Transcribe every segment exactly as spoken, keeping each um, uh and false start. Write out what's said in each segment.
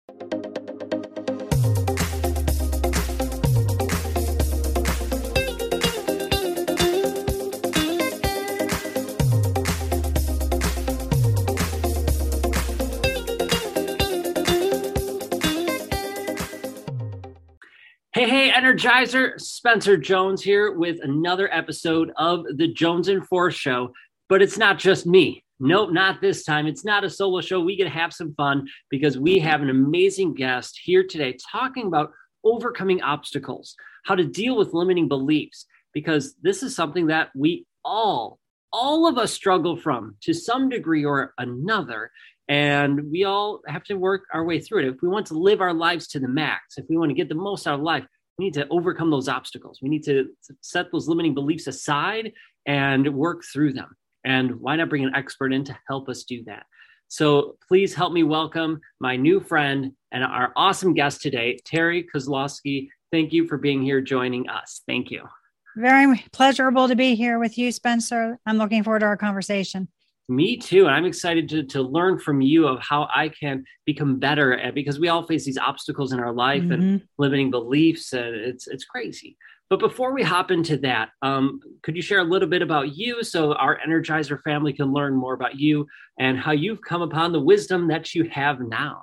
Hey, hey, Energizer, Spencer Jones here with another episode of the Jones and Force Show. But it's not just me. Nope, not this time. It's not a solo show. We can have some fun because we have an amazing guest here today talking about overcoming obstacles, how to deal with limiting beliefs, because this is something that we all, all of us struggle from to some degree or another. And we all have to work our way through it. If we want to live our lives to the max, if we want to get the most out of life, we need to overcome those obstacles. We need to set those limiting beliefs aside and work through them. And why not bring an expert in to help us do that? So please help me welcome my new friend and our awesome guest today, Terry Kozlowski. Thank you for being here joining us. Thank you. Very pleasurable to be here with you, Spencer. I'm looking forward to our conversation. Me too. And I'm excited to, to learn from you of how I can become better at, because we all face these obstacles in our life mm-hmm. and limiting beliefs. And it's, it's crazy. But before we hop into that, um, could you share a little bit about you so our Energizer family can learn more about you and how you've come upon the wisdom that you have now?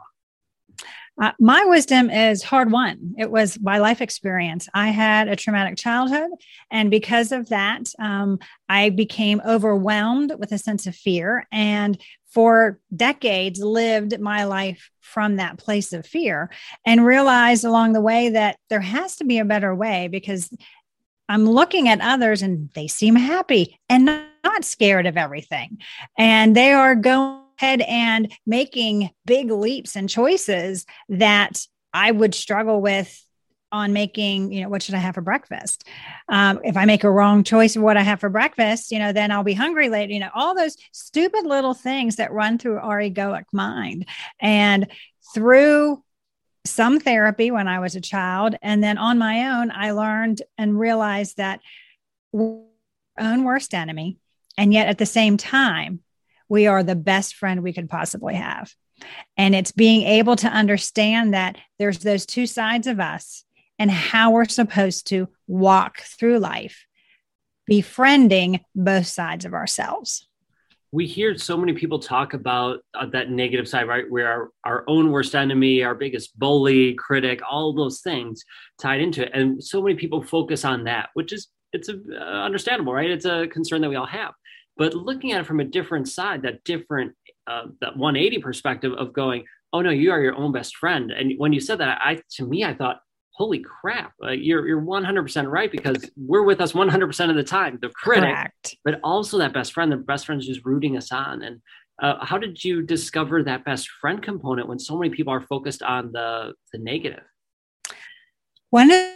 Uh, my wisdom is hard won. It was my life experience. I had a traumatic childhood. And because of that, um, I became overwhelmed with a sense of fear. And for decades, lived my life from that place of fear and realized along the way that there has to be a better way, because I'm looking at others and they seem happy and not, not scared of everything. And they are going ahead and making big leaps and choices that I would struggle with on making, you know, what should I have for breakfast? Um, if I make a wrong choice of what I have for breakfast, you know, then I'll be hungry later, you know, all those stupid little things that run through our egoic mind. And through some therapy when I was a child, and then on my own, I learned and realized that we're our own worst enemy. And yet at the same time, we are the best friend we could possibly have. And it's being able to understand that there's those two sides of us and how we're supposed to walk through life, befriending both sides of ourselves. We hear so many people talk about uh, that negative side, right? We're our, our own worst enemy, our biggest bully, critic, all those things tied into it. And so many people focus on that, which is, it's a, uh, understandable, right? It's a concern that we all have. But looking at it from a different side, that different, uh, that one eighty perspective of going, oh no, you are your own best friend. And when you said that, I, to me, I thought, holy crap, uh, you're you're one hundred percent right, because we're with us one hundred percent of the time, the critic, Correct. But also that best friend, the best friend's just rooting us on. And uh, how did you discover that best friend component when so many people are focused on the, the negative? One of the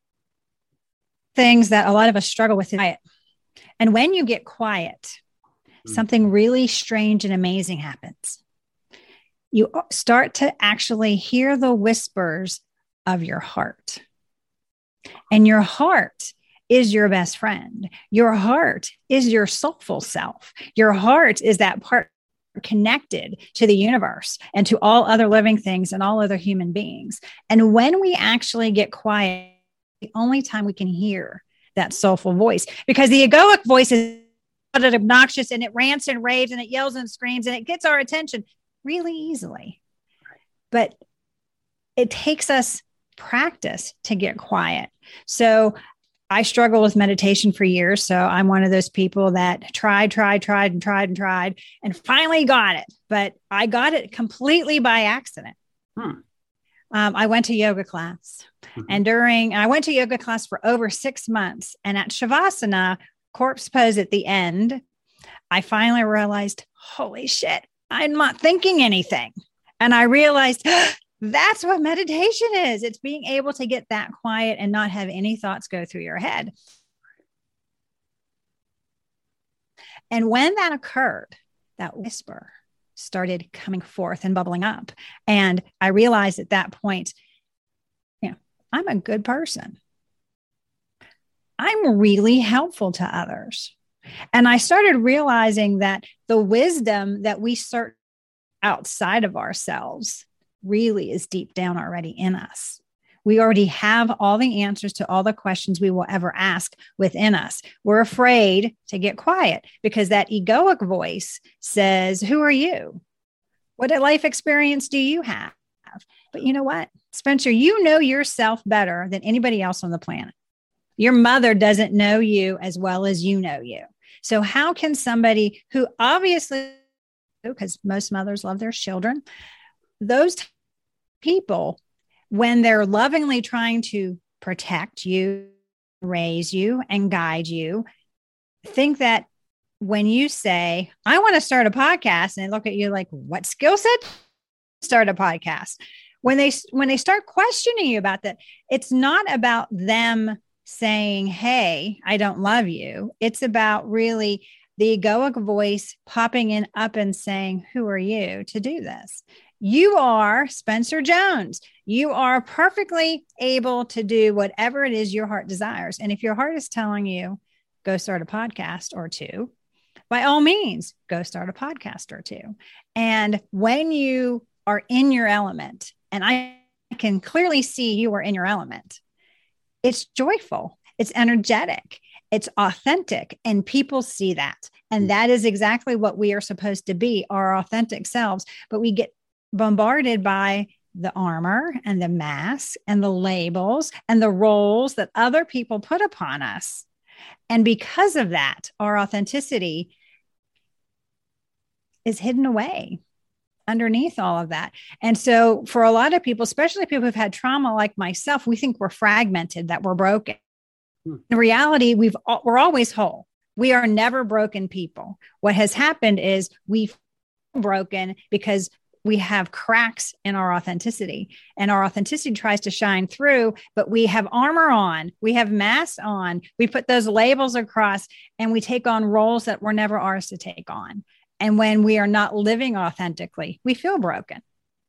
things that a lot of us struggle with is quiet. And when you get quiet, mm-hmm. something really strange and amazing happens. You start to actually hear the whispers of your heart. And your heart is your best friend. Your heart is your soulful self. Your heart is that part connected to the universe and to all other living things and all other human beings. And when we actually get quiet, the only time we can hear that soulful voice, because the egoic voice is obnoxious and it rants and raves and it yells and screams and it gets our attention really easily. But it takes us practice to get quiet. So I struggled with meditation for years. So I'm one of those people that tried, tried, tried, and tried and tried, and finally got it. But I got it completely by accident. Hmm. Um, I went to yoga class mm-hmm. and during, I went to yoga class for over six months. And at Shavasana, corpse pose at the end, I finally realized, holy shit, I'm not thinking anything. And I realized that's what meditation is. It's being able to get that quiet and not have any thoughts go through your head. And when that occurred, that whisper started coming forth and bubbling up. And I realized at that point, you know, I'm a good person. I'm really helpful to others. And I started realizing that the wisdom that we search outside of ourselves really is deep down already in us. We already have all the answers to all the questions we will ever ask within us. We're afraid to get quiet because that egoic voice says, who are you? What life experience do you have? But you know what, Spencer, you know yourself better than anybody else on the planet. Your mother doesn't know you as well as you know you. So how can somebody who obviously, because most mothers love their children, those people, when they're lovingly trying to protect you, raise you, and guide you, think that when you say, I want to start a podcast, and they look at you like, what skill set? Start a podcast. When they, when they start questioning you about that, it's not about them saying, hey, I don't love you. It's about really the egoic voice popping in up and saying, who are you to do this? You are Spencer Jones. You are perfectly able to do whatever it is your heart desires. And if your heart is telling you, go start a podcast or two, by all means, go start a podcast or two. And when you are in your element, and I can clearly see you are in your element, it's joyful, it's energetic, it's authentic, and people see that. And that is exactly what we are supposed to be, our authentic selves. But we get bombarded by the armor and the masks and the labels and the roles that other people put upon us. And because of that, our authenticity is hidden away underneath all of that. And so for a lot of people, especially people who've had trauma like myself, we think we're fragmented, that we're broken. Hmm. In reality, we've, we're always whole. We are never broken people. What has happened is we've broken because we have cracks in our authenticity, and our authenticity tries to shine through, but we have armor on, we have masks on, we put those labels across, and we take on roles that were never ours to take on. And when we are not living authentically, we feel broken.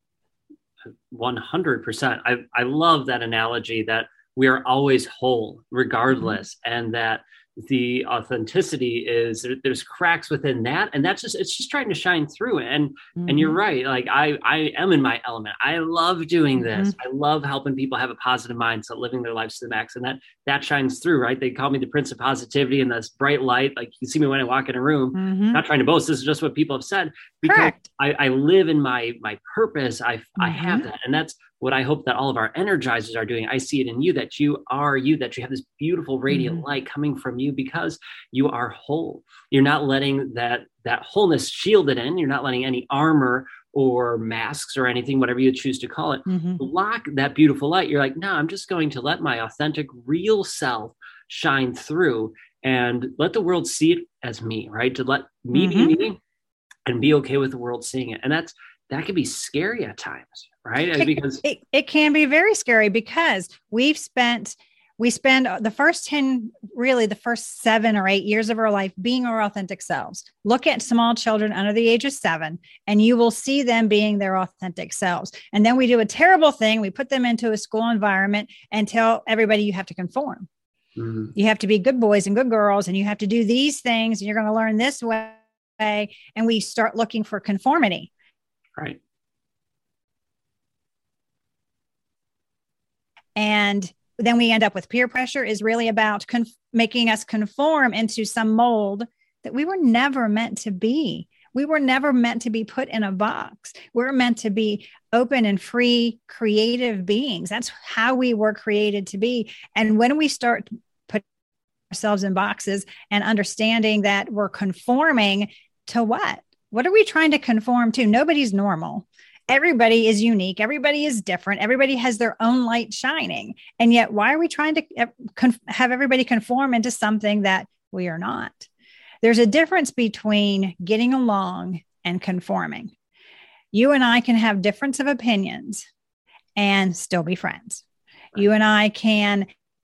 one hundred percent. I, I love that analogy that we are always whole regardless. Mm-hmm. And that the authenticity is there's cracks within that. And that's just, it's just trying to shine through it. And, mm-hmm. and you're right. Like I, I am in my element. I love doing this. Mm-hmm. I love helping people have a positive mindset, living their lives to the max. And that, that shines through, right? They call me the Prince of Positivity and this bright light. Like you see me when I walk in a room, mm-hmm. not trying to boast. This is just what people have said, because I, I live in my, my purpose. I, mm-hmm. I have that. And that's what I hope that all of our energizers are doing. I see it in you, that you are you, that you have this beautiful radiant mm-hmm. light coming from you because you are whole. You're not letting that, that wholeness shielded in. You're not letting any armor or masks or anything, whatever you choose to call it, mm-hmm. block that beautiful light. You're like, no, I'm just going to let my authentic, real self shine through and let the world see it as me, right? To let me mm-hmm. be me and be okay with the world seeing it. And that's, that can be scary at times, right? It, because it, it can be very scary because we've spent, we spend the first ten, really the first seven or eight years of our life being our authentic selves. Look at small children under the age of seven, and you will see them being their authentic selves. And then we do a terrible thing. We put them into a school environment and tell everybody you have to conform. Mm-hmm. You have to be good boys and good girls, and you have to do these things, and you're going to learn this way. And we start looking for conformity. Right. And then we end up with peer pressure is really about conf- making us conform into some mold that we were never meant to be. We were never meant to be put in a box. We're meant to be open and free, creative beings. That's how we were created to be. And when we start putting ourselves in boxes and understanding that we're conforming to what? What are we trying to conform to? Nobody's normal. Everybody is unique. Everybody is different. Everybody has their own light shining. And yet, why are we trying to have everybody conform into something that we are not? There's a difference between getting along and conforming. You and I can have difference of opinions and still be friends. Right. You and I can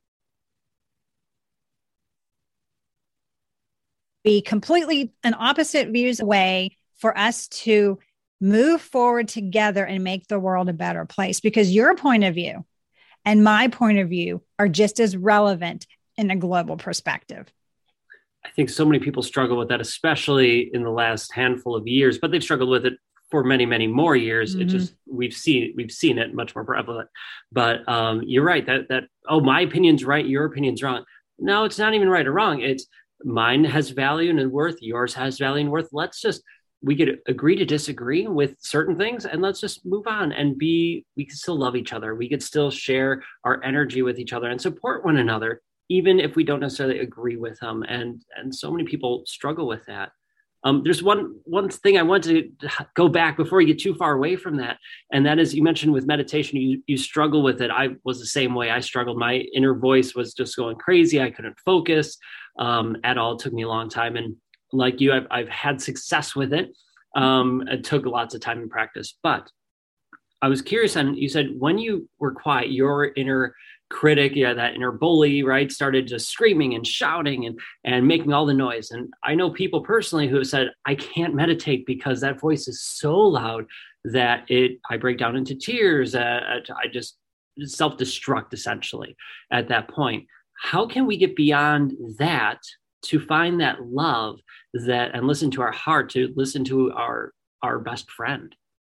be completely an opposite views away for us to move forward together and make the world a better place, because your point of view and my point of view are just as relevant in a global perspective. I think so many people struggle with that, especially in the last handful of years, but they've struggled with it for many, many more years. Mm-hmm. It just, we've seen, we've seen it much more prevalent, but um, you're right that, that, oh, my opinion's right. Your opinion's wrong. No, it's not even right or wrong. It's mine has value and worth. Yours has value and worth. Let's just, we could agree to disagree with certain things and let's just move on and be, we can still love each other. We could still share our energy with each other and support one another, even if we don't necessarily agree with them. And, and so many people struggle with that. Um, there's one one thing I want to go back before we get too far away from that. And that is, you mentioned with meditation, you you struggle with it. I was the same way. I struggled. My inner voice was just going crazy. I couldn't focus um, at all. It took me a long time. And like you, I've, I've had success with it. Um, it took lots of time and practice. But I was curious, and you said when you were quiet, your inner critic, yeah, that inner bully, right, started just screaming and shouting and and making all the noise. And I know people personally who have said, I can't meditate because that voice is so loud that it I break down into tears. Uh, I just self-destruct essentially at that point. How can we get beyond that to find that love that and listen to our heart, to listen to our our best friend?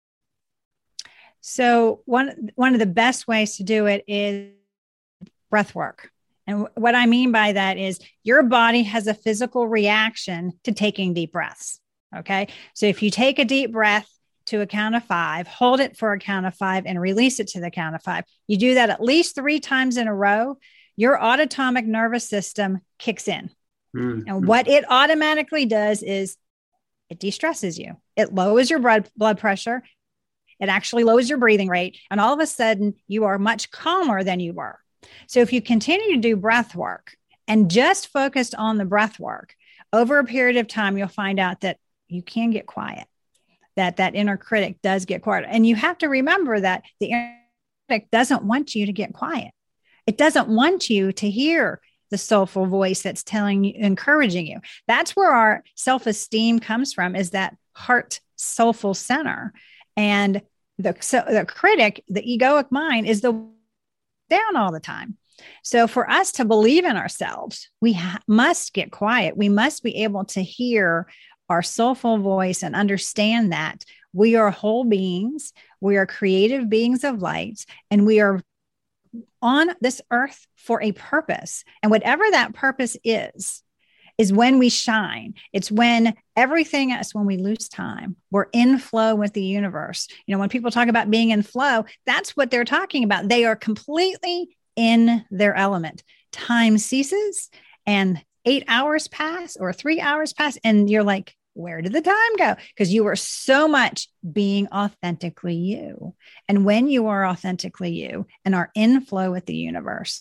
So one one of the best ways to do it is breath work. And what I mean by that is your body has a physical reaction to taking deep breaths. Okay. So if you take a deep breath to a count of five, hold it for a count of five and release it to the count of five. You do that at least three times in a row, your autonomic nervous system kicks in. Mm-hmm. And what it automatically does is it de-stresses you. It lowers your blood, blood pressure. It actually lowers your breathing rate. And all of a sudden you are much calmer than you were. So if you continue to do breath work and just focused on the breath work over a period of time, you'll find out that you can get quiet, that that inner critic does get quiet. And you have to remember that the inner critic doesn't want you to get quiet. It doesn't want you to hear the soulful voice that's telling you, encouraging you. That's where our self-esteem comes from, is that heart soulful center. And the, so the critic, the egoic mind, is the down all the time. So for us to believe in ourselves, we ha- must get quiet. We must be able to hear our soulful voice and understand that we are whole beings. We are creative beings of light, and we are on this earth for a purpose. And whatever that purpose is, is when we shine. It's when everything else, when we lose time, we're in flow with the universe. You know, when people talk about being in flow, that's what they're talking about. They are completely in their element. Time ceases and eight hours pass or three hours pass. And you're like, where did the time go? Because you were so much being authentically you. And when you are authentically you and are in flow with the universe,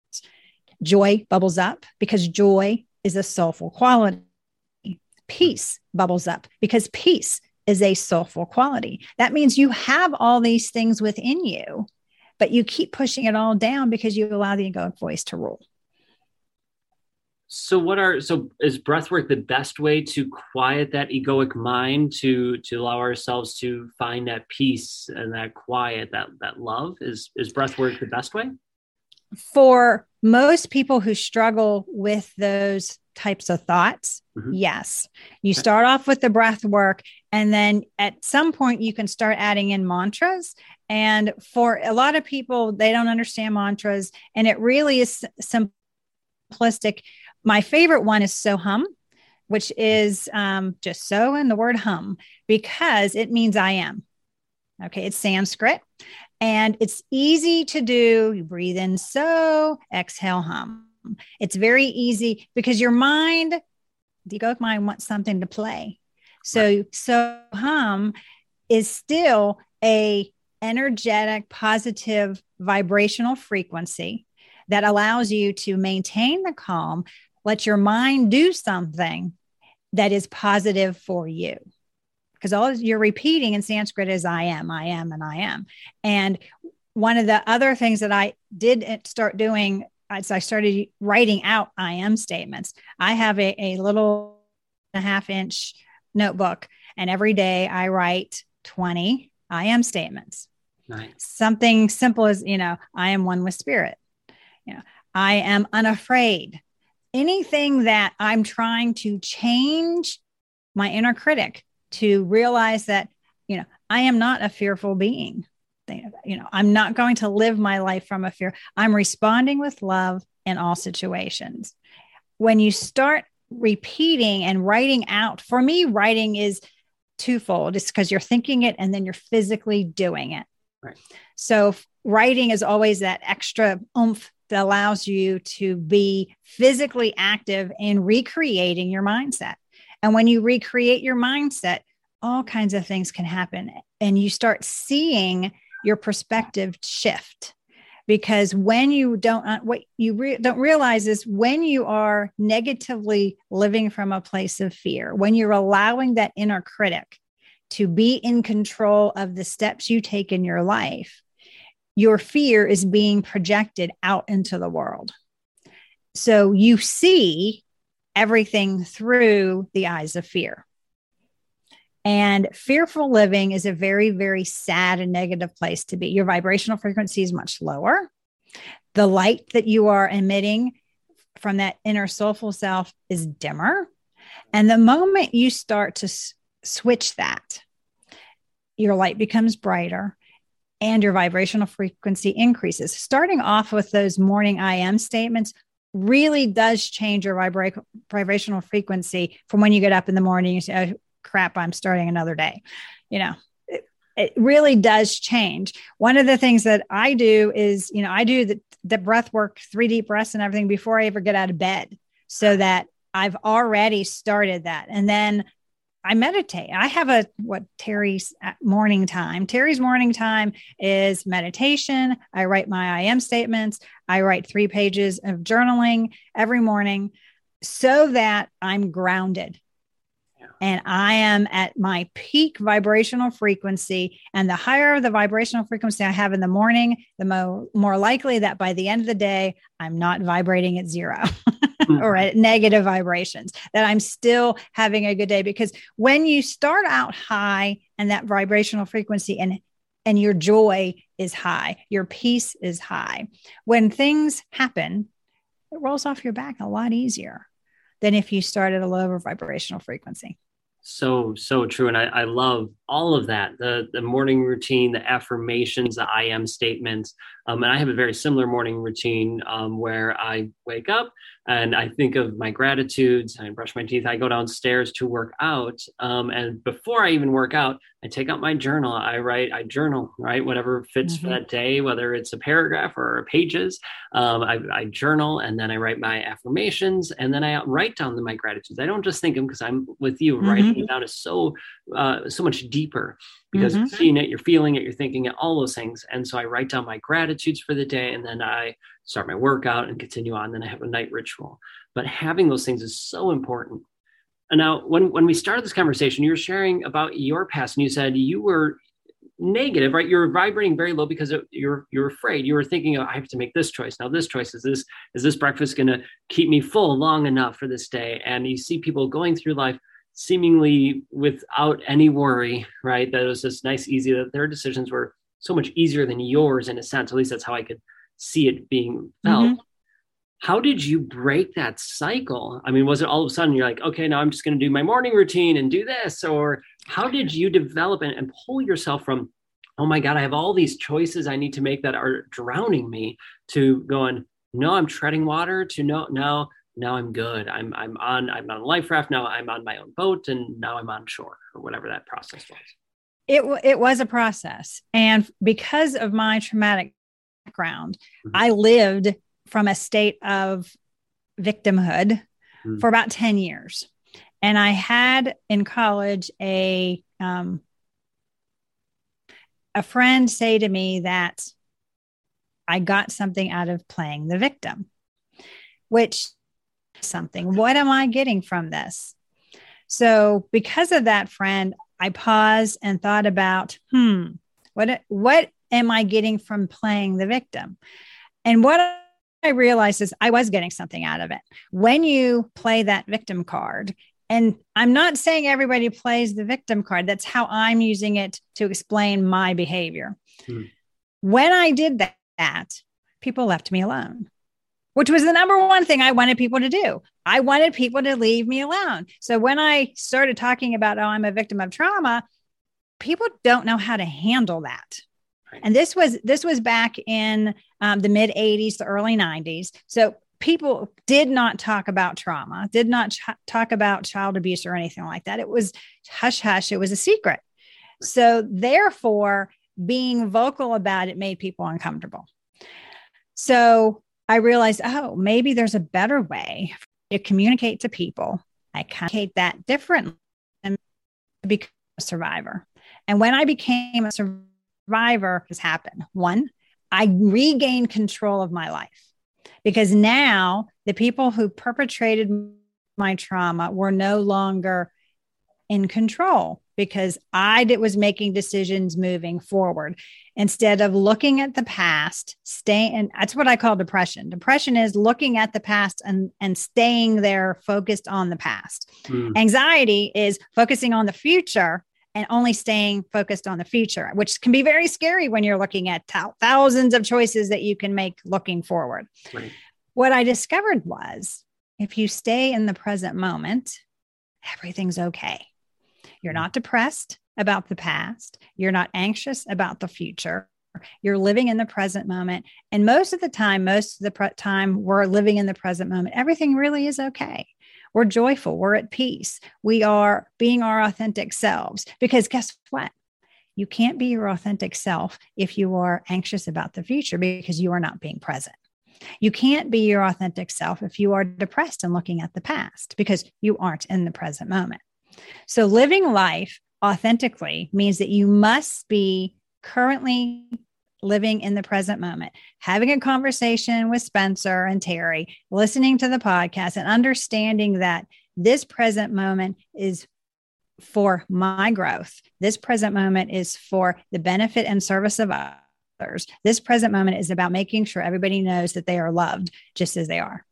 joy bubbles up, because joy is a soulful quality. Peace bubbles up because peace is a soulful quality. That means you have all these things within you, but you keep pushing it all down because you allow the egoic voice to rule. So what are, so is breathwork the best way to quiet that egoic mind, to, to allow ourselves to find that peace and that quiet, that, that love? Is, is breathwork the best way? For most people who struggle with those types of thoughts, mm-hmm. yes. You start off with the breath work, and then at some point you can start adding in mantras. And for a lot of people, they don't understand mantras, and it really is simplistic. My favorite one is Soham, which is um, just so in the word hum, because it means I am. Okay, it's Sanskrit. And it's easy to do. You breathe in so, exhale hum. It's very easy because your mind, the egoic mind, wants something to play. So, right. so hum is still a energetic, positive, vibrational frequency that allows you to maintain the calm, let your mind do something that is positive for you. Because all you're repeating in Sanskrit is I am, I am, and I am. And one of the other things that I did start doing as I started writing out I am statements, I have a, a little and a half inch notebook, and every day I write twenty I am statements. Nice. Something simple as, you know, I am one with spirit. You know, I am unafraid. Anything that I'm trying to change my inner critic to realize that, you know, I am not a fearful being. You know, I'm not going to live my life from a fear. I'm responding with love in all situations. When you start repeating and writing out, for me, writing is twofold. It's because you're thinking it and then you're physically doing it. Right. So writing is always that extra oomph that allows you to be physically active in recreating your mindset. And when you recreate your mindset, all kinds of things can happen. And you start seeing your perspective shift. Because when you don't, uh, what you re- don't realize is when you are negatively living from a place of fear, when you're allowing that inner critic to be in control of the steps you take in your life, your fear is being projected out into the world. So you see everything through the eyes of fear. And fearful living is a very, very sad and negative place to be. Your vibrational frequency is much lower. The light that you are emitting from that inner soulful self is dimmer. And the moment you start to s- switch that, your light becomes brighter and your vibrational frequency increases. Starting off with those morning I am statements really does change your vibra- vibrational frequency from when you get up in the morning. You say, oh, crap, I'm starting another day. You know, it, it really does change. One of the things that I do is, you know, I do the, the breath work, three deep breaths and everything before I ever get out of bed, so that I've already started that. And then I meditate. I have a, what Terry's morning time. Terry's morning time is meditation. I write my I am statements. I write three pages of journaling every morning so that I'm grounded. And I am at my peak vibrational frequency. And the higher the vibrational frequency I have in the morning, the mo- more likely that by the end of the day, I'm not vibrating at zero or at negative vibrations, that I'm still having a good day. Because when you start out high and that vibrational frequency and and your joy is high, your peace is high, when things happen, it rolls off your back a lot easier than if you start at a lower vibrational frequency. So, so true. And I, I love all of that. The the morning routine, the affirmations, the I am statements. Um, and I have a very similar morning routine um, where I wake up and I think of my gratitudes. I brush my teeth. I go downstairs to work out. Um, and before I even work out, I take out my journal. I write, I journal, right? Whatever fits mm-hmm. for that day, whether it's a paragraph or pages. Um, I, I journal and then I write my affirmations and then I write down the, my gratitudes. I don't just think them because I'm with you. Mm-hmm. Writing it down is so, uh, so much deeper because mm-hmm. you're seeing it, you're feeling it, you're thinking it, all those things. And so I write down my gratitudes for the day and then I start my workout and continue on. Then I have a night ritual. But having those things is so important. And now when, when we started this conversation, you were sharing about your past and you said you were negative, right? You're vibrating very low because of, you're you're afraid. You were thinking, oh, I have to make this choice. Now this choice is this, is this breakfast going to keep me full long enough for this day? And you see people going through life seemingly without any worry, right? That it was just nice, easy, that their decisions were so much easier than yours in a sense. At least that's how I could see it being felt. Mm-hmm. How did you break that cycle? I mean, was it all of a sudden you're like, okay, now I'm just going to do my morning routine and do this? Or how did you develop and, and pull yourself from, oh my God, I have all these choices I need to make that are drowning me, to going, no, I'm treading water, to no, no, now I'm good. I'm I'm on I'm on a life raft. Now I'm on my own boat and now I'm on shore, or whatever that process was. It, it was a process. And because of my traumatic background, mm-hmm. I lived from a state of victimhood mm-hmm. for about ten years. And I had in college a, um, a friend say to me that I got something out of playing the victim, which something, what am I getting from this? So because of that friend, I paused and thought about, hmm, what, what am I getting from playing the victim? And what I realized is I was getting something out of it. When you play that victim card, and I'm not saying everybody plays the victim card, that's how I'm using it to explain my behavior. Hmm. When I did that, that, people left me alone, which was the number one thing I wanted people to do. I wanted people to leave me alone. So when I started talking about, oh, I'm a victim of trauma, people don't know how to handle that. And this was, this was back in um, the mid eighties, the early nineties. So people did not talk about trauma, did not ch- talk about child abuse or anything like that. It was hush, hush. It was a secret. So therefore, being vocal about it made people uncomfortable. So I realized, oh, maybe there's a better way to communicate to people. I communicate that differently and become a survivor. And when I became a survivor, this happened. One, I regained control of my life, because now the people who perpetrated my trauma were no longer in control, because I did, was making decisions moving forward instead of looking at the past, staying. And that's what I call depression. Depression is looking at the past and, and staying there focused on the past. Mm. Anxiety is focusing on the future and only staying focused on the future, which can be very scary when you're looking at t- thousands of choices that you can make looking forward. Right. What I discovered was, if you stay in the present moment, everything's okay. You're not depressed about the past. You're not anxious about the future. You're living in the present moment. And most of the time, most of the pre- time we're living in the present moment, everything really is okay. We're joyful. We're at peace. We are being our authentic selves, because guess what? You can't be your authentic self if you are anxious about the future, because you are not being present. You can't be your authentic self if you are depressed and looking at the past, because you aren't in the present moment. So living life authentically means that you must be currently living in the present moment, having a conversation with Spencer and Terry, listening to the podcast, and understanding that this present moment is for my growth. This present moment is for the benefit and service of others. This present moment is about making sure everybody knows that they are loved just as they are.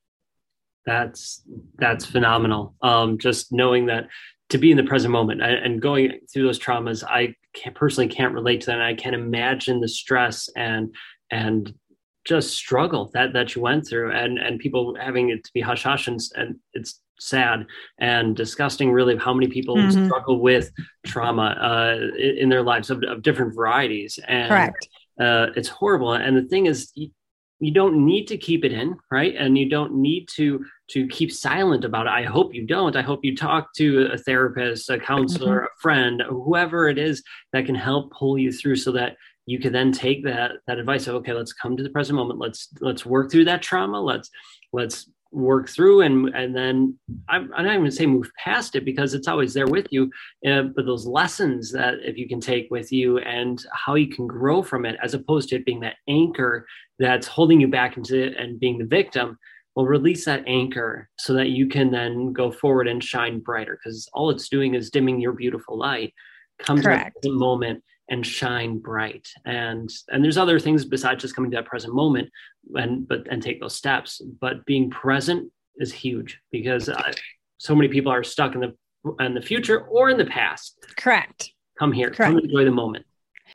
That's, that's phenomenal. Um, just knowing that, to be in the present moment and going through those traumas, I can't, personally can't relate to that. And I can imagine the stress and, and just struggle that, that you went through, and, and people having it to be hush hush, and, and it's sad and disgusting, really, how many people mm-hmm. struggle with trauma uh, in, in their lives of, of different varieties. And Correct. Uh, it's horrible. And the thing is, you, you don't need to keep it in, right? And you don't need to to keep silent about it. I hope you don't. I hope you talk to a therapist, a counselor, mm-hmm. a friend, whoever it is that can help pull you through, so that you can then take that that advice of, okay, let's come to the present moment. Let's let's work through that trauma. Let's let's work through and and then I'm, I'm not even say move past it, because it's always there with you. Uh, but those lessons that if you can take with you, and how you can grow from it, as opposed to it being that anchor that's holding you back into it and being the victim. Well, release that anchor so that you can then go forward and shine brighter, because all it's doing is dimming your beautiful light. Come Correct. To that moment and shine bright. And and there's other things besides just coming to that present moment and but and take those steps. But being present is huge, because uh, so many people are stuck in the in the future or in the past. Correct. Come here. Correct. Come enjoy the moment.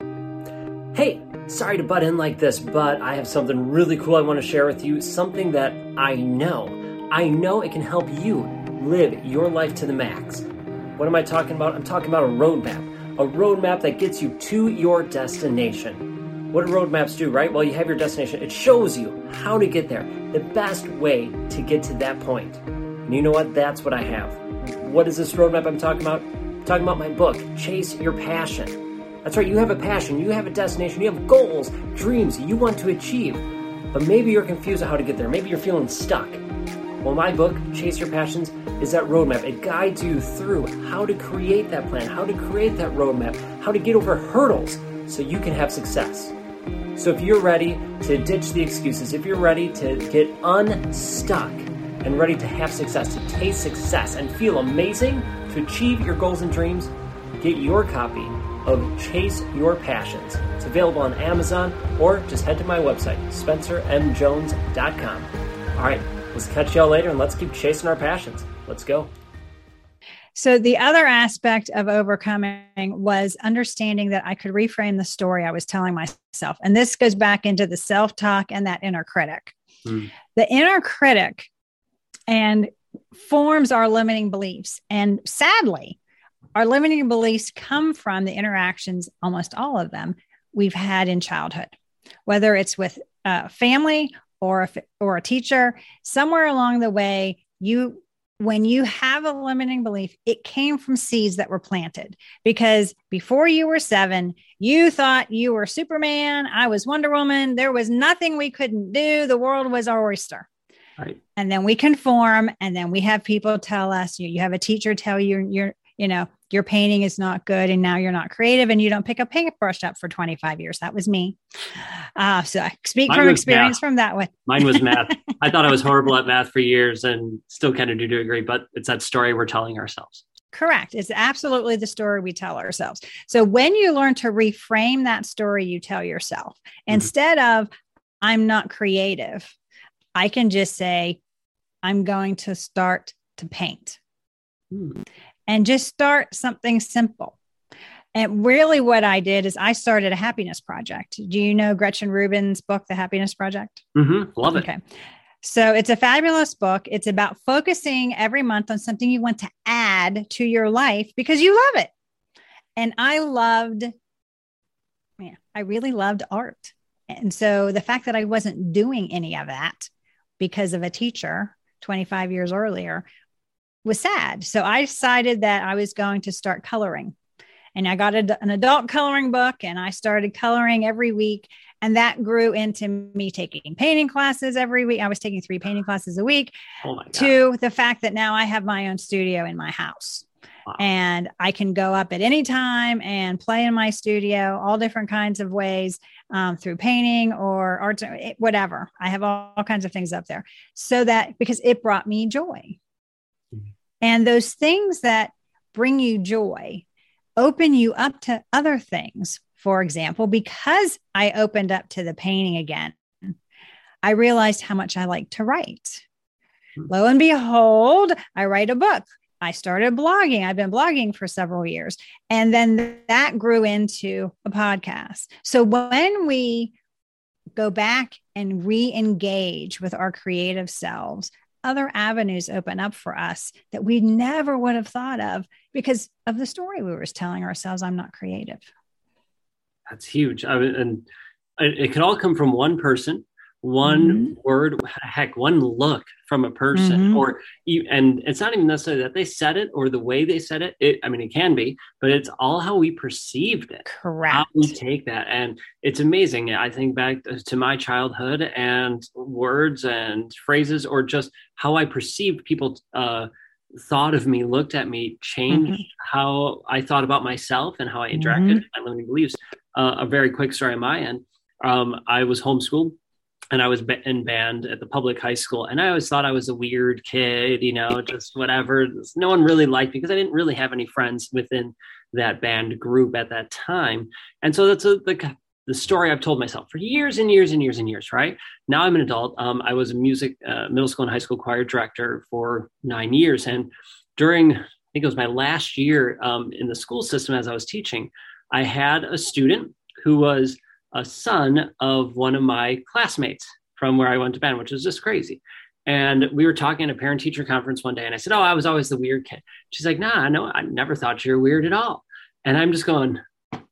Hey, sorry to butt in like this, but I have something really cool I want to share with you. Something that I know, I know it can help you live your life to the max. What am I talking about? I'm talking about a roadmap. A roadmap that gets you to your destination. What do roadmaps do, right? Well, you have your destination. It shows you how to get there, the best way to get to that point. And you know what? That's what I have. What is this roadmap I'm talking about? I'm talking about my book, Chase Your Passion. That's right, you have a passion, you have a destination, you have goals, dreams you want to achieve, but maybe you're confused on how to get there. Maybe you're feeling stuck. Well, my book, Chase Your Passions, is that roadmap. It guides you through how to create that plan, how to create that roadmap, how to get over hurdles so you can have success. So if you're ready to ditch the excuses, if you're ready to get unstuck and ready to have success, to taste success and feel amazing, to achieve your goals and dreams, get your copy of Chase Your Passions. It's available on Amazon, or just head to my website, spencer m jones dot com. All right, let's catch y'all later, and let's keep chasing our passions. Let's go. So the other aspect of overcoming was understanding that I could reframe the story I was telling myself. And this goes back into the self-talk and that inner critic. Mm. The inner critic and forms our limiting beliefs. And sadly, our limiting beliefs come from the interactions, almost all of them, we've had in childhood, whether it's with a family or a, or a teacher. Somewhere along the way, you when you have a limiting belief, it came from seeds that were planted, because before you were seven, you thought you were Superman. I was Wonder Woman. There was nothing we couldn't do. The world was our oyster. Right. And then we conform. And then we have people tell us, you, you have a teacher tell you, you're, you know, your painting is not good. And now you're not creative, and you don't pick a paintbrush up for twenty-five years. That was me. Uh, so I speak Mine from experience math. From that one. Mine was math. I thought I was horrible at math for years, and still kind of do to agree, but it's that story we're telling ourselves. Correct. It's absolutely the story we tell ourselves. So when you learn to reframe that story you tell yourself, mm-hmm. instead of I'm not creative, I can just say, I'm going to start to paint. Mm. And just start something simple. And really what I did is I started a happiness project. Do you know Gretchen Rubin's book, The Happiness Project? Mm-hmm. Love it. Okay. So it's a fabulous book. It's about focusing every month on something you want to add to your life because you love it. And I loved, man, I really loved art. And so the fact that I wasn't doing any of that because of a teacher twenty-five years earlier was sad. So I decided that I was going to start coloring, and I got a, an adult coloring book, and I started coloring every week. And that grew into me taking painting classes every week. I was taking three painting classes a week. Oh my God. To the fact that now I have my own studio in my house. Wow. And I can go up at any time and play in my studio, all different kinds of ways, um, through painting or art, whatever. I have all, all kinds of things up there, so that because it brought me joy. And those things that bring you joy open you up to other things. For example, because I opened up to the painting again, I realized how much I like to write. Lo and behold, I write a book. I started blogging. I've been blogging for several years. And then that grew into a podcast. So when we go back and re-engage with our creative selves, other avenues open up for us that we never would have thought of because of the story we were telling ourselves, I'm not creative. That's huge. I mean, and it, it could all come from one person, one mm-hmm. word, heck, one look from a person, mm-hmm. or and it's not even necessarily that they said it or the way they said it. it. I mean, it can be, but it's all how we perceived it. Correct. How we take that. And it's amazing. I think back to my childhood and words and phrases, or just how I perceived people uh, thought of me, looked at me, changed mm-hmm. how I thought about myself and how I interacted mm-hmm. with my limiting beliefs. Uh, a very quick story on my end. Um, I was homeschooled. And I was in band at the public high school. And I always thought I was a weird kid, you know, just whatever. No one really liked me because I didn't really have any friends within that band group at that time. And so that's a, the, the story I've told myself for years and years and years and years, right? Now I'm an adult. Um, I was a music, uh, middle school and high school choir director for nine years. And during, I think it was my last year um, in the school system as I was teaching, I had a student who was a son of one of my classmates from where I went to band, which was just crazy. And we were talking at a parent teacher conference one day, and I said, oh, I was always the weird kid. She's like, nah, no, I never thought you were weird at all. And I'm just going,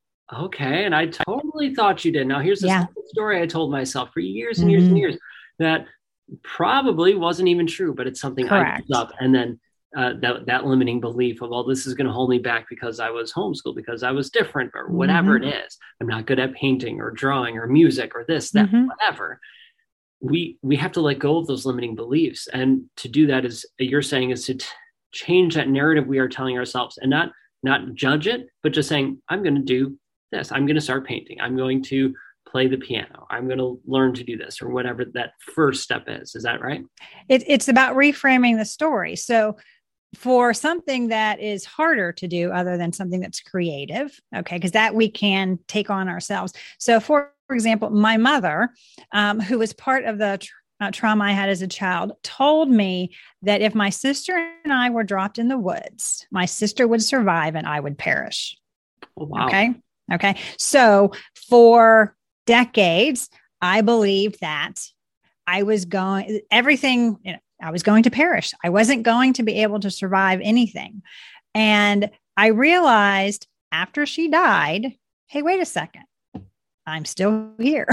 okay. And I totally thought you did. Now here's this yeah. story I told myself for years and mm-hmm. years and years that probably wasn't even true, but it's something Correct. I picked up. And then Uh, that that limiting belief of, well, this is going to hold me back because I was homeschooled, because I was different, or whatever mm-hmm. it is. I'm not good at painting or drawing or music or this, that, mm-hmm. whatever. We we have to let go of those limiting beliefs. And to do that, is you're saying, is to t- change that narrative we are telling ourselves, and not not judge it, but just saying, I'm going to do this. I'm going to start painting. I'm going to play the piano. I'm going to learn to do this, or whatever that first step is. Is that right? It, it's about reframing the story. So for something that is harder to do other than something that's creative, okay, because that we can take on ourselves. So for example, my mother, um, who was part of the tr- uh, trauma I had as a child, told me that if my sister and I were dropped in the woods, my sister would survive and I would perish. Oh, wow. Okay. Okay. So for decades, I believed that I was going, everything, you know, I was going to perish. I wasn't going to be able to survive anything. And I realized after she died, hey, wait a second, I'm still here.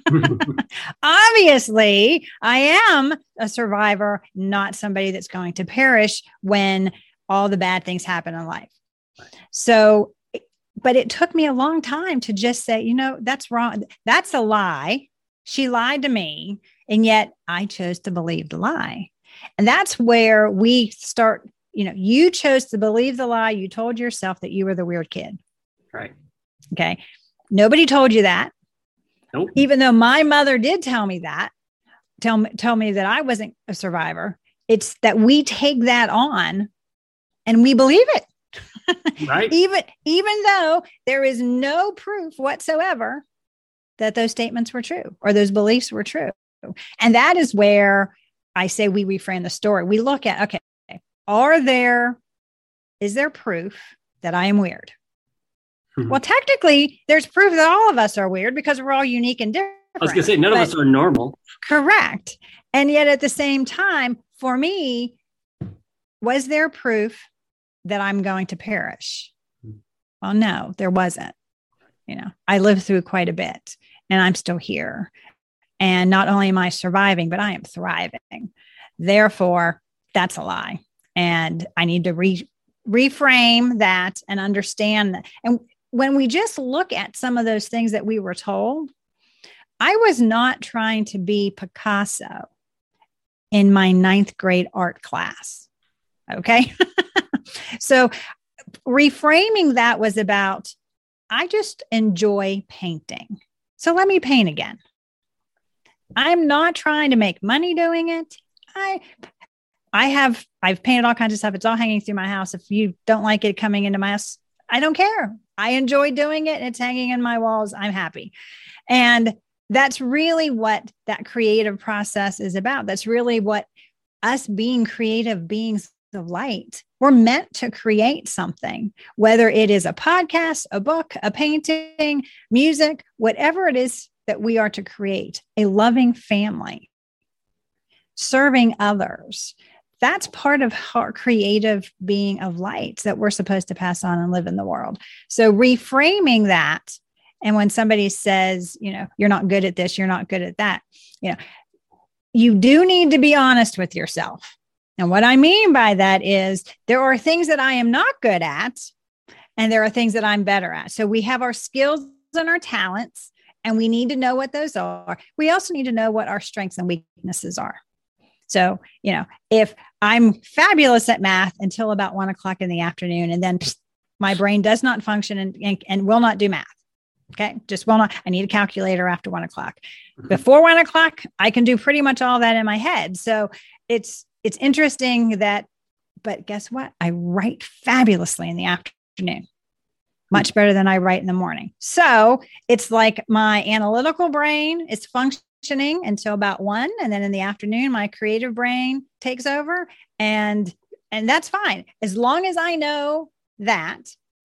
Obviously, I am a survivor, not somebody that's going to perish when all the bad things happen in life. So, but it took me a long time to just say, you know, that's wrong. That's a lie. She lied to me. And yet I chose to believe the lie. And that's where we start, you know, you chose to believe the lie. You told yourself that you were the weird kid. Right. Okay. Nobody told you that. Nope. Even though my mother did tell me that, tell me, tell me that I wasn't a survivor. It's that we take that on and we believe it. Right. even, even though there is no proof whatsoever that those statements were true or those beliefs were true. And that is where I say we reframe the story. We look at, okay, are there, is there proof that I am weird? Mm-hmm. Well, technically, there's proof that all of us are weird because we're all unique and different. I was going to say, none of us are normal. Correct. And yet at the same time, for me, was there proof that I'm going to perish? Well, no, there wasn't. You know, I lived through quite a bit and I'm still here. And not only am I surviving, but I am thriving. Therefore, that's a lie. And I need to re- reframe that and understand that. And when we just look at some of those things that we were told, I was not trying to be Picasso in my ninth grade art class. Okay. So reframing that was about, I just enjoy painting. So let me paint again. I'm not trying to make money doing it. I, I have, I've painted all kinds of stuff. It's all hanging through my house. If you don't like it coming into my house, I don't care. I enjoy doing it. It's hanging in my walls. I'm happy. And that's really what that creative process is about. That's really what us being creative beings of light, we're meant to create something, whether it is a podcast, a book, a painting, music, whatever it is that we are to create, a loving family, serving others. That's part of our creative being of light that we're supposed to pass on and live in the world. So reframing that. And when somebody says, you know, you're not good at this, you're not good at that, you know, you do need to be honest with yourself. And what I mean by that is there are things that I am not good at, and there are things that I'm better at. So we have our skills and our talents, and we need to know what those are. We also need to know what our strengths and weaknesses are. So, you know, if I'm fabulous at math until about one o'clock in the afternoon, and then psst, my brain does not function and, and, and will not do math. Okay. Just will not. I need a calculator after one o'clock. Before one o'clock, I can do pretty much all that in my head. So it's, it's interesting that, but guess what? I write fabulously in the afternoon, much better than I write in the morning. So it's like my analytical brain is functioning until about one. And then in the afternoon, my creative brain takes over, and, and that's fine. As long as I know that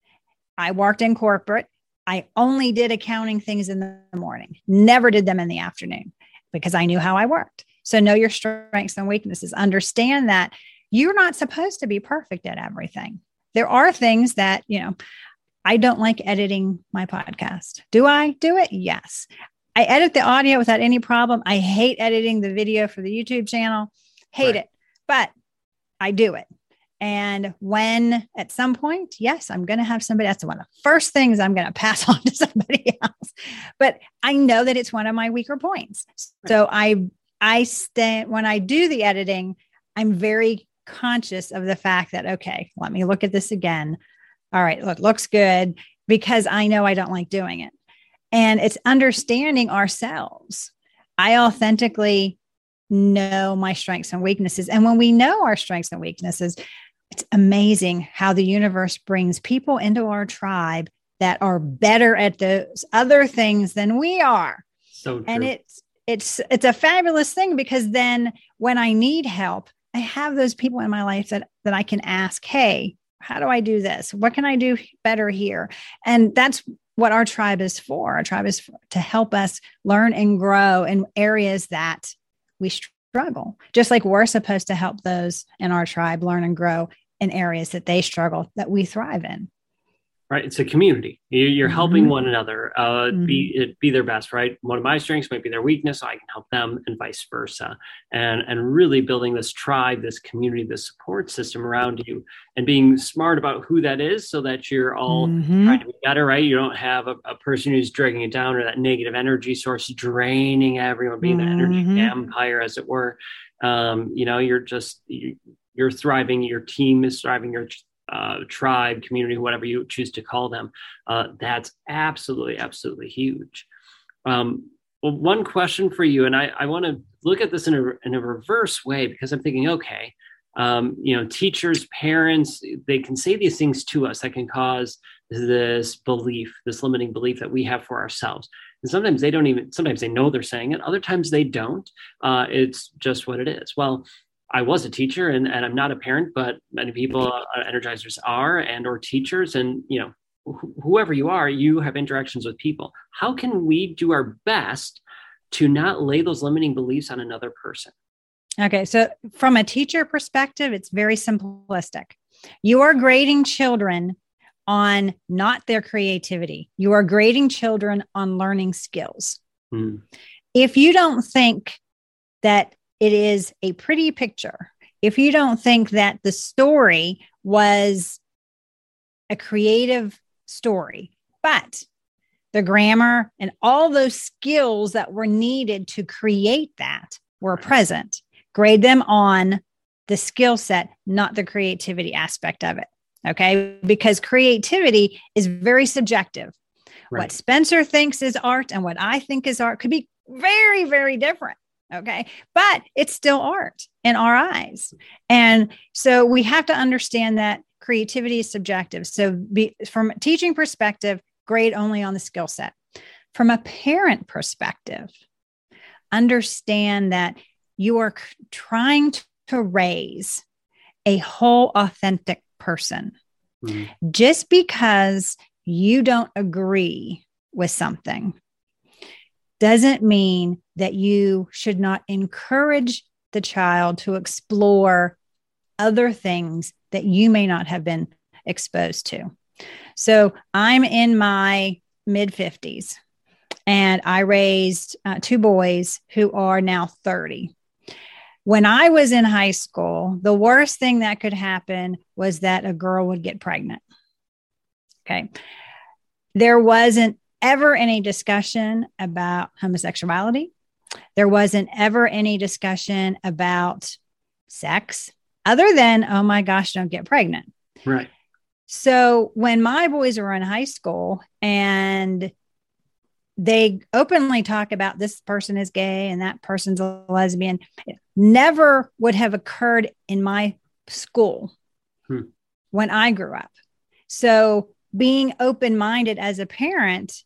I worked in corporate, I only did accounting things in the morning, never did them in the afternoon because I knew how I worked. So know your strengths and weaknesses. Understand that you're not supposed to be perfect at everything. There are things that, you know, I don't like editing my podcast. Do I do it? Yes. I edit the audio without any problem. I hate editing the video for the YouTube channel. Hate right. it, but I do it. And when at some point, yes, I'm going to have somebody, that's one of the first things I'm going to pass on to somebody else. But I know that it's one of my weaker points. So I, I stand, when I do the editing, I'm very conscious of the fact that, okay, let me look at this again. All right, look, looks good, because I know I don't like doing it. And it's understanding ourselves. I authentically know my strengths and weaknesses. And when we know our strengths and weaknesses, it's amazing how the universe brings people into our tribe that are better at those other things than we are. So true. And it's it's it's a fabulous thing, because then when I need help, I have those people in my life that that I can ask, hey, how do I do this? What can I do better here? And that's what our tribe is for. Our tribe is for, to help us learn and grow in areas that we struggle, just like we're supposed to help those in our tribe learn and grow in areas that they struggle that we thrive in. Right. It's a community. You're Mm-hmm. helping one another uh, Mm-hmm. be be their best, right? One of my strengths might be their weakness, so I can help them, and vice versa. And and really building this tribe, this community, this support system around you, and being smart about who that is, so that you're all Mm-hmm. trying to be better, right? You don't have a, a person who's dragging it down, or that negative energy source draining everyone, being Mm-hmm. the energy vampire, as it were. Um, you know, you're just you, you're thriving. Your team is thriving. Your Uh, tribe, community, whatever you choose to call them. Uh, that's absolutely, absolutely huge. Um, well, one question for you, and I, I want to look at this in a, in a reverse way, because I'm thinking, okay, um, you know, teachers, parents, they can say these things to us that can cause this belief, this limiting belief that we have for ourselves. And sometimes they don't even, sometimes they know they're saying it. Other times they don't. Uh, it's just what it is. Well, I was a teacher, and, and I'm not a parent, but many people, uh, energizers are, and or teachers. And, you know, wh- whoever you are, you have interactions with people. How can we do our best to not lay those limiting beliefs on another person? Okay. So from a teacher perspective, it's very simplistic. You are grading children on not their creativity. You are grading children on learning skills. Hmm. If you don't think that it is a pretty picture, if you don't think that the story was a creative story, but the grammar and all those skills that were needed to create that were present, grade them on the skill set, not the creativity aspect of it. Okay. Because creativity is very subjective. Right. What Spencer thinks is art and what I think is art could be very, very different. Okay. But it's still art in our eyes. And so we have to understand that creativity is subjective. So be, from a teaching perspective, grade only on the skill set. From a parent perspective, understand that you are trying to raise a whole, authentic person. Mm-hmm. Just because you don't agree with something doesn't mean that you should not encourage the child to explore other things that you may not have been exposed to. So I'm in my mid fifties, and I raised uh, two boys who are now thirty. When I was in high school, the worst thing that could happen was that a girl would get pregnant. Okay. There wasn't ever any discussion about homosexuality. There wasn't ever any discussion about sex other than, oh my gosh, don't get pregnant. Right. So when my boys were in high school and they openly talk about this person is gay and that person's a lesbian, it never would have occurred in my school hmm. when I grew up. So being open-minded as a parent,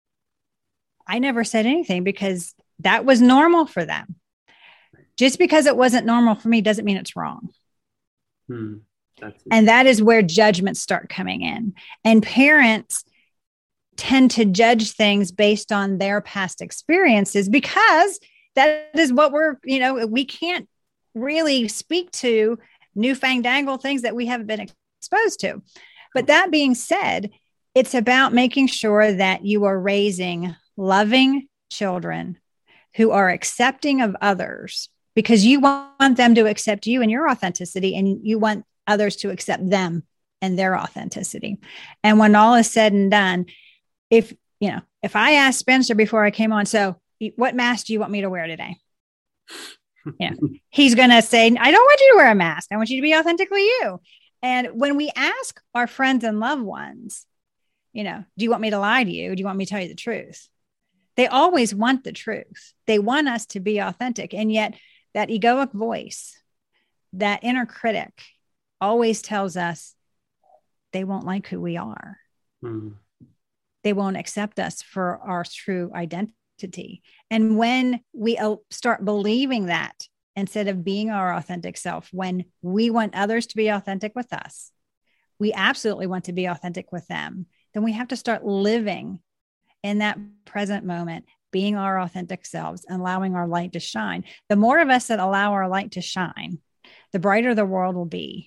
I never said anything because that was normal for them. Just because it wasn't normal for me doesn't mean it's wrong. Hmm. That's and that is where judgments start coming in. And parents tend to judge things based on their past experiences because that is what we're, you know, we can't really speak to newfangled things that we haven't been exposed to. But that being said, it's about making sure that you are raising loving children who are accepting of others because you want them to accept you and your authenticity, and you want others to accept them and their authenticity. And when all is said and done, if, you know, if I asked Spencer before I came on, so what mask do you want me to wear today? Yeah. He's going to say, I don't want you to wear a mask. I want you to be authentically you. And when we ask our friends and loved ones, you know, do you want me to lie to you? Do you want me to tell you the truth? They always want the truth. They want us to be authentic. And yet that egoic voice, that inner critic always tells us they won't like who we are. Mm. They won't accept us for our true identity. And when we start believing that, instead of being our authentic self, when we want others to be authentic with us, we absolutely want to be authentic with them, then we have to start living in that present moment, being our authentic selves and allowing our light to shine. The more of us that allow our light to shine, the brighter the world will be.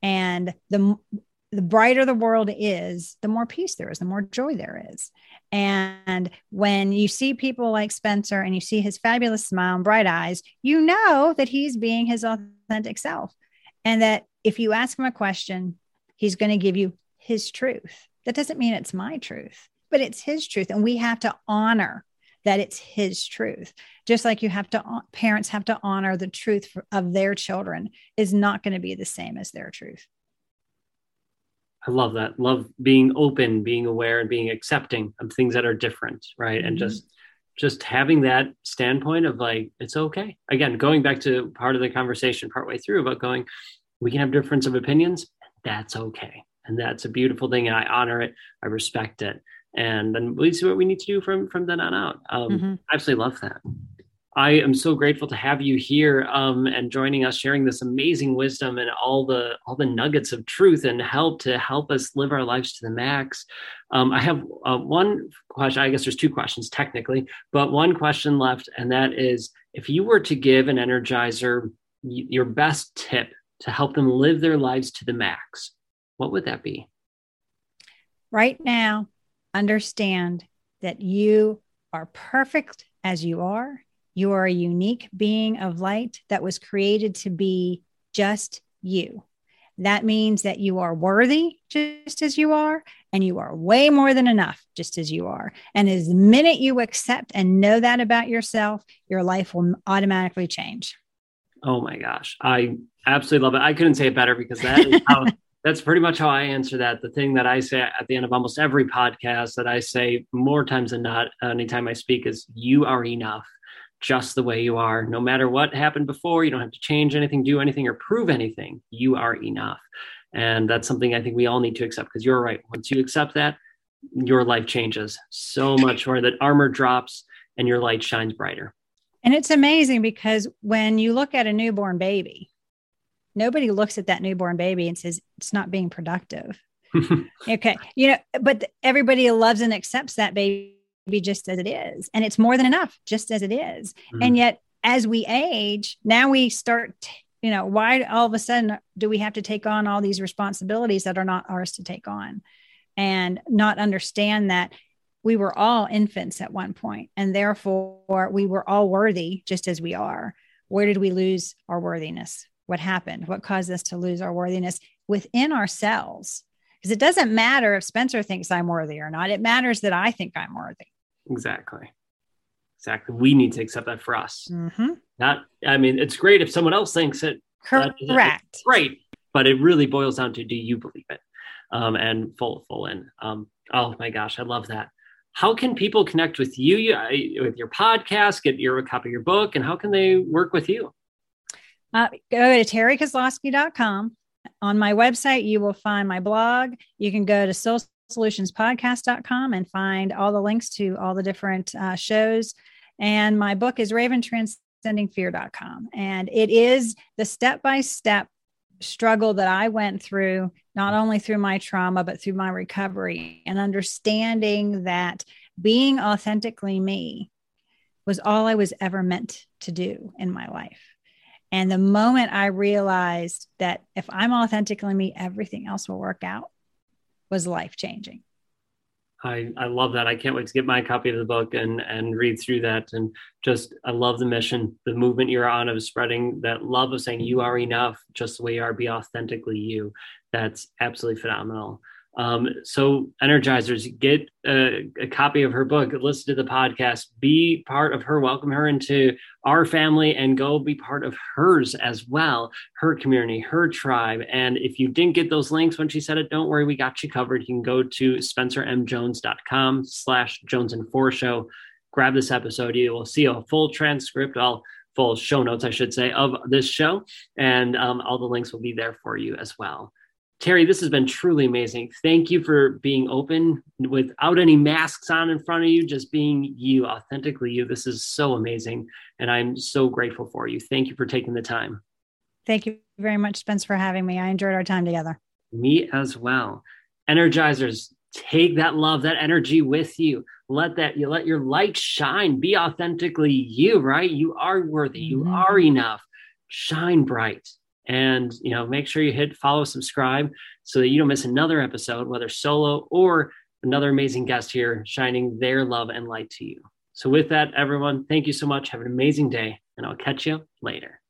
And the, the brighter the world is, the more peace there is, the more joy there is. And when you see people like Spencer and you see his fabulous smile and bright eyes, you know that he's being his authentic self. And that if you ask him a question, he's going to give you his truth. That doesn't mean it's my truth, but it's his truth. And we have to honor that it's his truth. Just like you have to, parents have to honor the truth of their children is not going to be the same as their truth. I love that. Love being open, being aware, and being accepting of things that are different, right? Mm-hmm. And just just having that standpoint of like, it's okay. Again, going back to part of the conversation partway through about going, we can have difference of opinions. That's okay. And that's a beautiful thing. And I honor it. I respect it. And then we see what we need to do from, from then on out. Um, mm-hmm. I absolutely love that. I am so grateful to have you here um, and joining us, sharing this amazing wisdom and all the all the nuggets of truth and help to help us live our lives to the max. Um, I have uh, one question. I guess there's two questions technically, but one question left. And that is, if you were to give an energizer your best tip to help them live their lives to the max, what would that be? Right now, understand that you are perfect as you are. You are a unique being of light that was created to be just you. That means that you are worthy just as you are, and you are way more than enough just as you are. And as the minute you accept and know that about yourself, your life will automatically change. Oh my gosh. I absolutely love it. I couldn't say it better because that is how, that's pretty much how I answer that. The thing that I say at the end of almost every podcast that I say more times than not, anytime I speak, is you are enough. Just the way you are, no matter what happened before. You don't have to change anything, do anything, or prove anything. You are enough. And that's something I think we all need to accept, because you're right. Once you accept that, your life changes so much more. That armor drops and your light shines brighter. And it's amazing because when you look at a newborn baby, nobody looks at that newborn baby and says it's not being productive. Okay. You know, but everybody loves and accepts that baby be just as it is. And it's more than enough, just as it is. Mm-hmm. And yet, as we age, now we start, you know, why all of a sudden do we have to take on all these responsibilities that are not ours to take on, and not understand that we were all infants at one point, and therefore we were all worthy just as we are. Where did we lose our worthiness? What happened? What caused us to lose our worthiness within ourselves? Because it doesn't matter if Spencer thinks I'm worthy or not. It matters that I think I'm worthy. Exactly. Exactly. We need to accept that for us. Mm-hmm. Not, I mean, it's great if someone else thinks it. Correct. It's great. But it really boils down to, do you believe it? Um, and full, full in. Um, oh my gosh, I love that. How can people connect with you, you with your podcast, get your a copy of your book, and how can they work with you? Uh, go to terry kozlowski dot com. On my website, you will find my blog. You can go to soul solutions podcast dot com and find all the links to all the different uh, shows. And my book is raven transcending fear dot com. And it is the step-by-step struggle that I went through, not only through my trauma, but through my recovery, and understanding that being authentically me was all I was ever meant to do in my life. And the moment I realized that if I'm authentically me, everything else will work out, was life-changing. I, I love that. I can't wait to get my copy of the book and, and read through that. And just, I love the mission, the movement you're on of spreading that love of saying you are enough, just the way you are, be authentically you. That's absolutely phenomenal. Um, so Energizers, get a, a copy of her book, listen to the podcast, be part of her, welcome her into our family, and go be part of hers as well, her community, her tribe. And if you didn't get those links when she said it, don't worry, we got you covered. You can go to spencer m jones dot com slash Jones and Four show, grab this episode. You will see a full transcript, all full show notes, I should say, of this show. And um, all the links will be there for you as well. Terry, this has been truly amazing. Thank you for being open without any masks on in front of you, just being you, authentically you. This is so amazing. And I'm so grateful for you. Thank you for taking the time. Thank you very much, Spence, for having me. I enjoyed our time together. Me as well. Energizers, take that love, that energy with you. Let that, you let your light shine. Be authentically you, right? You are worthy. You mm-hmm. are enough. Shine bright. And, you know, make sure you hit follow, subscribe so that you don't miss another episode, whether solo or another amazing guest here shining their love and light to you. So with that, everyone, thank you so much. Have an amazing day, and I'll catch you later.